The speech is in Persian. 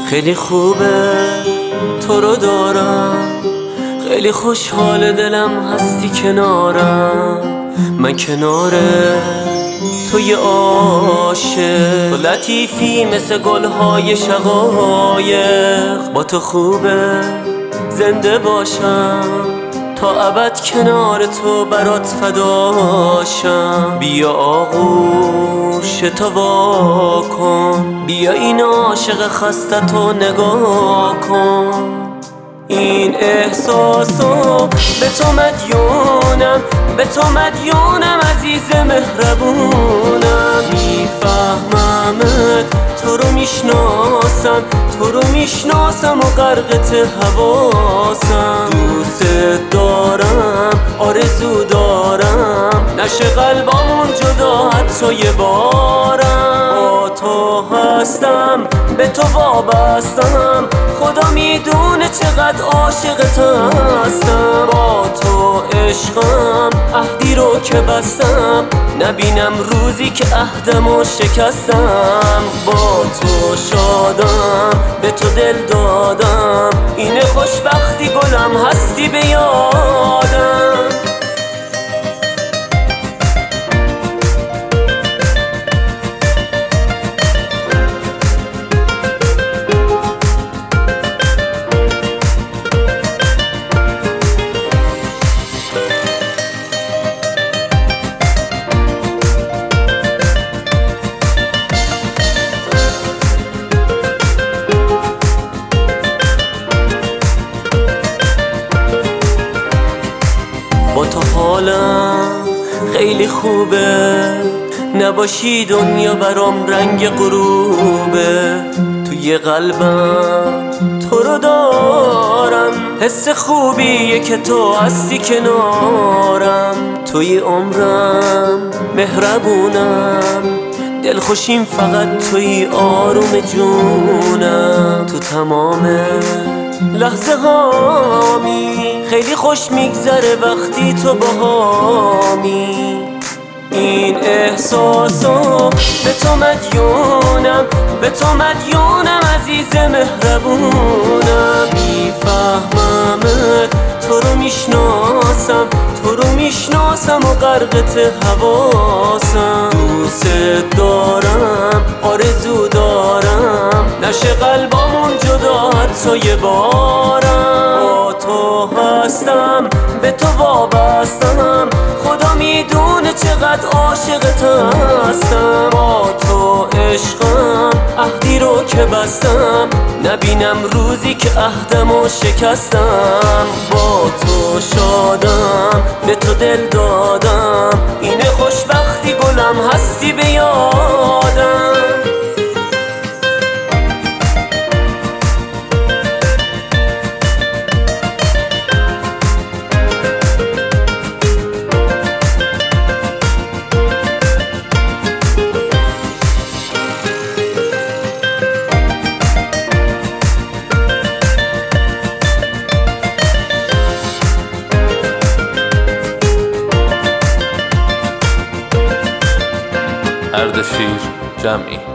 خیلی خوبه تو رو دارم، خیلی خوشحال دلم هستی کنارم. من کنار توی عاشق، تو لطیفی مثل گلهای شقایق. با تو خوبه زنده باشم، تا ابد کنار تو برات فداشم. بیا آغوش تو وا کن، بیا این عاشق خسته تو نگاه کن. این احساسو به تو مدیونم، به تو مدیونم عزیز مهربونم. میفهممت، تو رو میشناسم، تو رو میشناسم و غرقت حواسم. دوست دارم، آرزو دارم، نشه قلبامون جدا حتی یه بارم. با تو هستم، به تو وابستم، خدا میدونه چقدر عاشقت هستم. با تو عشقم، عهدی رو که بستم، نبینم روزی که عهدمو شکستم. با تو شادم، به تو دل دادم، اینه خوشبختی گلم هستی به یادم. با تو حالم خیلی خوبه، نباشی دنیا برام رنگ غروبه. توی قلبم تو رو دارم، حس خوبیه که تو هستی کنارم. توی عمرم مهربونم، دلخوشیم فقط توی آروم جونم. تو تمام لحظه هامی خیلی خوش میگذره وقتی تو باهامی. این احساسو به تو مدیونم، به تو مدیونم عزیز مهربونم. میفهممت، تو رو میشناسم، تو رو میشناسم و غرقت حواسم. دوست دارم، آرزو دارم، نشه قلبامون جدا حتی یه بارم. با تو هستم، به تو وابستم، خدا میدونه چقدر عاشقت هستم. با تو عشقم، عهدی رو که بستم، نبینم روزی که عهدمو شکستم. با تو شادم، به تو دل دادم، اینه خوشبختی گلم هستی به یادم. اردشیر جمعی.